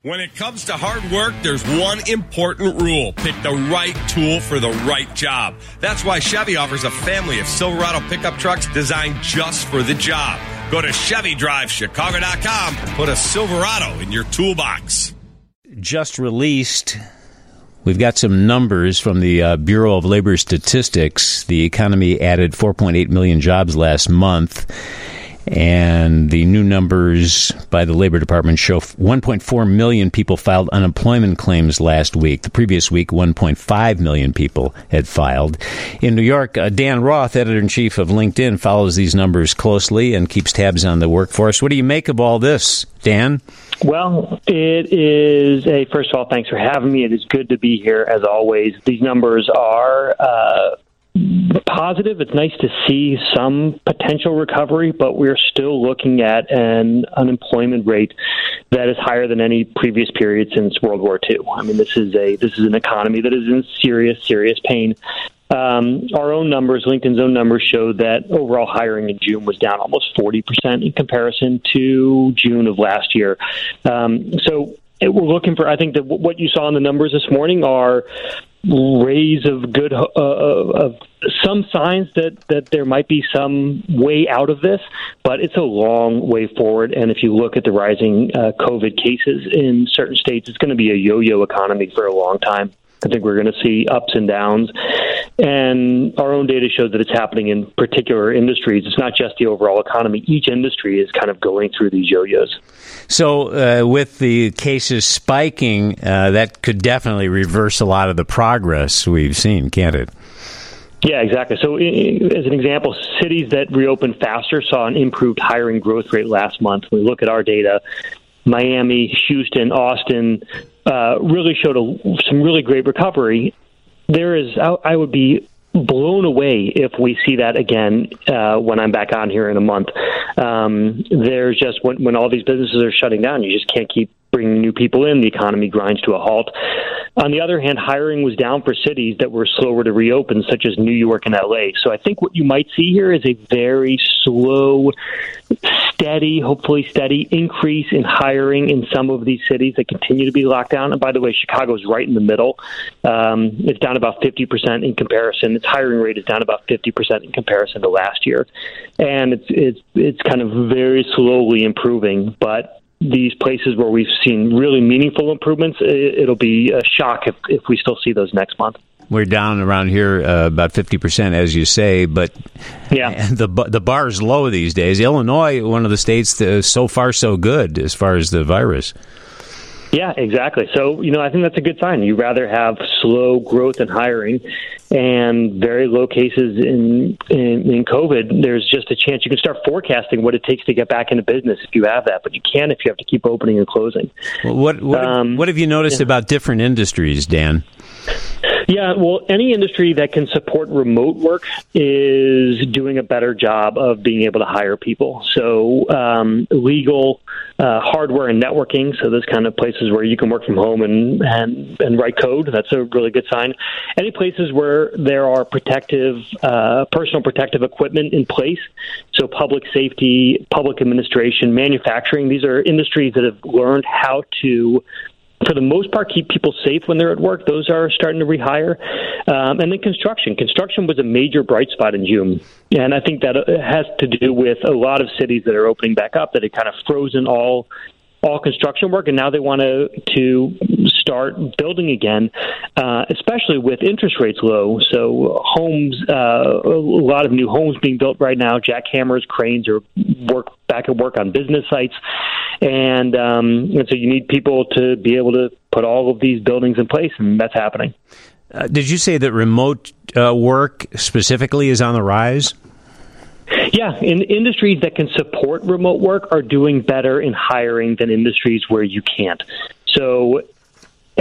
When it comes to hard work, there's one important rule. Pick the right tool for the right job. That's why Chevy offers a family of Silverado pickup trucks designed just for the job. Go to ChevyDriveChicago.com and put a Silverado in your toolbox. Just released, we've got some numbers from the Bureau of Labor Statistics. The economy added 4.8 million jobs last month. And the new numbers by the Labor Department show 1.4 million people filed unemployment claims last week. The previous week, 1.5 million people had filed. In New York, Dan Roth, editor-in-chief of LinkedIn, follows these numbers closely and keeps tabs on the workforce. What do you make of all this, Dan? Well, it is first of all, thanks for having me. It is good to be here, as always. These numbers are positive. It's nice to see some potential recovery, but we're still looking at an unemployment rate that is higher than any previous period since World War II. I mean, this is an economy that is in serious pain. Our own numbers, LinkedIn's own numbers, show that overall hiring in June was down almost 40% in comparison to June of last year. So we're looking for, I think that what you saw in the numbers this morning are rays of good, of some signs that there might be some way out of this, but it's a long way forward. And if you look at the rising COVID cases in certain states, it's going to be a yo-yo economy for a long time. I think we're going to see ups and downs. And our own data shows that it's happening in particular industries. It's not just the overall economy. Each industry is kind of going through these yo-yos. So with the cases spiking, that could definitely reverse a lot of the progress we've seen, can't it? Yeah, exactly. So as an example, cities that reopened faster saw an improved hiring growth rate last month. When we look at our data, Miami, Houston, Austin really showed some really great recovery. I would be blown away if we see that again when I'm back on here in a month. There's just when all these businesses are shutting down, you just can't keep bringing new people in. The economy grinds to a halt. On the other hand, hiring was down for cities that were slower to reopen, such as New York and LA. So I think what you might see here is a very slow, hopefully steady increase in hiring in some of these cities that continue to be locked down. And by the way, Chicago's right in the middle. It's down about 50% in comparison. Its hiring rate is down about 50% in comparison to last year. And it's kind of very slowly improving, but these places where we've seen really meaningful improvements, it'll be a shock if we still see those next month. We're down around here about 50%, as you say, but yeah, the bar's low these days. Illinois, one of the states, so far so good as far as the virus. Yeah, exactly. So, I think that's a good sign. You'd rather have slow growth in hiring and very low cases in COVID. There's just a chance you can start forecasting what it takes to get back into business if you have that, but you can't if you have to keep opening and closing. Well, what have you noticed about different industries, Dan? Yeah, well, any industry that can support remote work is doing a better job of being able to hire people. So legal, hardware, and networking, so those kind of places where you can work from home and write code, that's a really good sign. Any places where there are personal protective equipment in place, so public safety, public administration, manufacturing, these are industries that have learned how to, for the most part, keep people safe when they're at work. Those are starting to rehire. And then construction. Construction was a major bright spot in June. And I think that has to do with a lot of cities that are opening back up that had kind of frozen all construction work, and now they want to start building again, especially with interest rates low. So homes, a lot of new homes being built right now. Jackhammers, cranes are back at work on business sites. And so you need people to be able to put all of these buildings in place, and that's happening. Did you say that remote work specifically is on the rise? Yeah, in industries that can support remote work are doing better in hiring than industries where you can't. So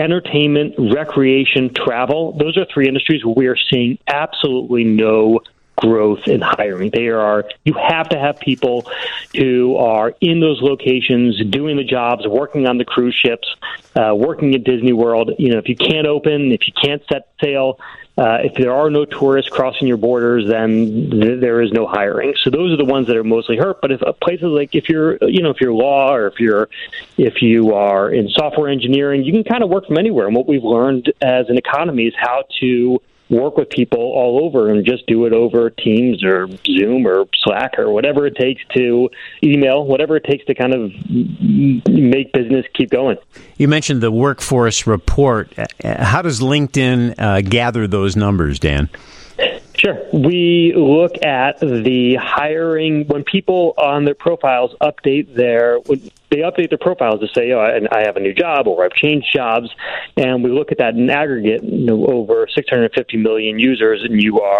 entertainment, recreation, travel, those are three industries where we are seeing absolutely no growth in hiring. You have to have people who are in those locations doing the jobs, working on the cruise ships, working at Disney World. If you can't open, if you can't set sail, if there are no tourists crossing your borders, then there is no hiring. So those are the ones that are mostly hurt. But if places like if you're law or if you are in software engineering, you can kind of work from anywhere. And what we've learned as an economy is how to work with people all over and just do it over Teams or Zoom or Slack or whatever it takes to email, whatever it takes to kind of make business keep going. You mentioned the workforce report. How does LinkedIn gather those numbers, Dan? Sure. We look at the hiring when people on their profiles update their profiles to say, I have a new job or I've changed jobs. And we look at that in aggregate, over 650 million users, and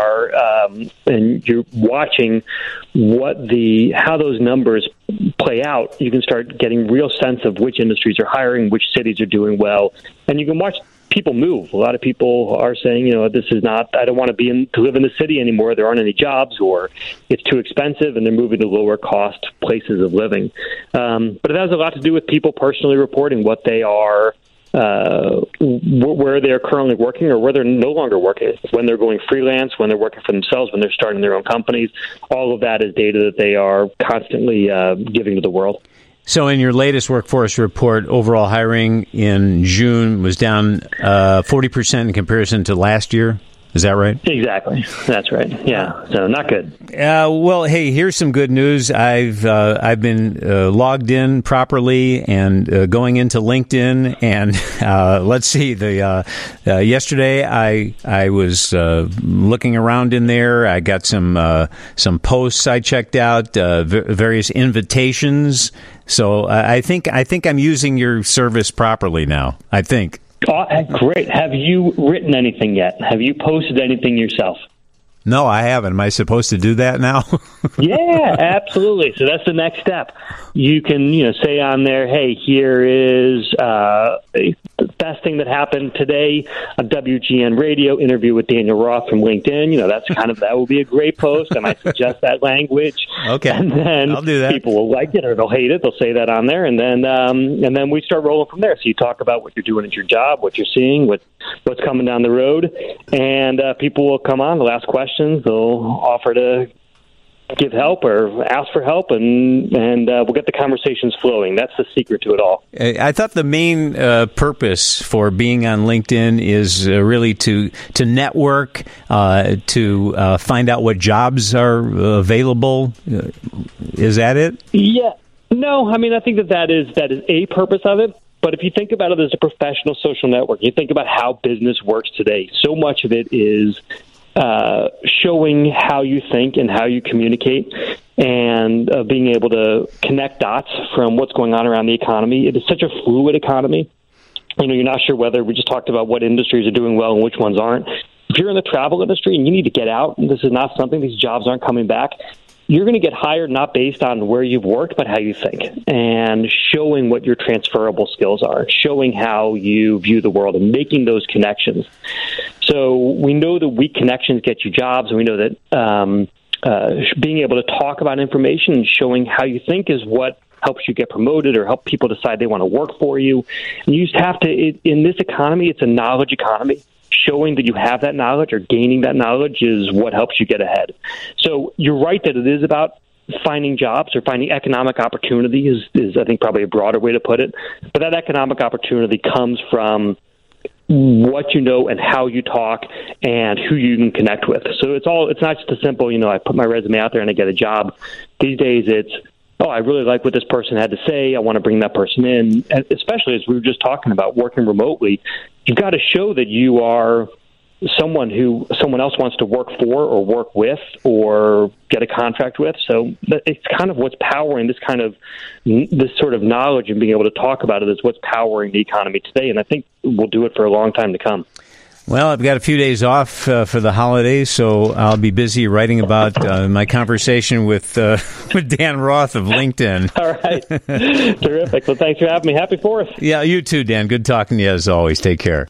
and you're watching how those numbers play out. You can start getting real sense of which industries are hiring, which cities are doing well, and you can watch people move. A lot of people are saying, this is not, I don't want to live in the city anymore. There aren't any jobs, or it's too expensive, and they're moving to lower cost places of living. But it has a lot to do with people personally reporting what they are, where they're currently working or where they're no longer working, when they're going freelance, when they're working for themselves, when they're starting their own companies. All of that is data that they are constantly giving to the world. So in your latest workforce report, overall hiring in June was down 40% in comparison to last year. Is that right? Exactly. That's right. Yeah. So not good. Well, hey, here's some good news. I've been logged in properly and going into LinkedIn, and let's see. Yesterday I was looking around in there. I got some posts I checked out, various invitations. So I think I'm using your service properly now. I think. Great. Have you written anything yet? Have you posted anything yourself? No, I haven't. Am I supposed to do that now? Yeah, absolutely. So that's the next step. You can, say on there, hey, here is the best thing that happened today on WGN Radio, interview with Daniel Roth from LinkedIn. That will be a great post. I might suggest that language. Okay. And then I'll do that. People will like it or they'll hate it. They'll say that on there. And then we start rolling from there. So you talk about what you're doing at your job, what you're seeing, what's coming down the road. And people will come on, they'll ask questions. They'll offer to give help or ask for help, and we'll get the conversations flowing. That's the secret to it all. I thought the main purpose for being on LinkedIn is really to network, to find out what jobs are available. Is that it? Yeah. No, I mean, I think that is a purpose of it. But if you think about it as a professional social network, you think about how business works today. So much of it is showing how you think and how you communicate, and being able to connect dots from what's going on around the economy. It is such a fluid economy. You're not sure whether, we just talked about what industries are doing well and which ones aren't. If you're in the travel industry and you need to get out, and this is not something, these jobs aren't coming back, you're going to get hired not based on where you've worked, but how you think, and showing what your transferable skills are, showing how you view the world, and making those connections. So we know that weak connections get you jobs, and we know that being able to talk about information and showing how you think is what helps you get promoted or help people decide they want to work for you. And you just have to, in this economy, it's a knowledge economy. Showing that you have that knowledge or gaining that knowledge is what helps you get ahead. So you're right that it is about finding jobs or finding economic opportunity is I think probably a broader way to put it. But that economic opportunity comes from what you know and how you talk and who you can connect with. So it's not just a simple, I put my resume out there and I get a job. These days it's, I really like what this person had to say. I want to bring that person in. And especially as we were just talking about working remotely, you've got to show that you are someone who someone else wants to work for or work with or get a contract with. So it's kind of what's powering this sort of knowledge, and being able to talk about it is what's powering the economy today. And I think we'll do it for a long time to come. Well, I've got a few days off for the holidays, so I'll be busy writing about my conversation with Dan Roth of LinkedIn. All right. Terrific. Well, thanks for having me. Happy 4th. Yeah, you too, Dan. Good talking to you as always. Take care.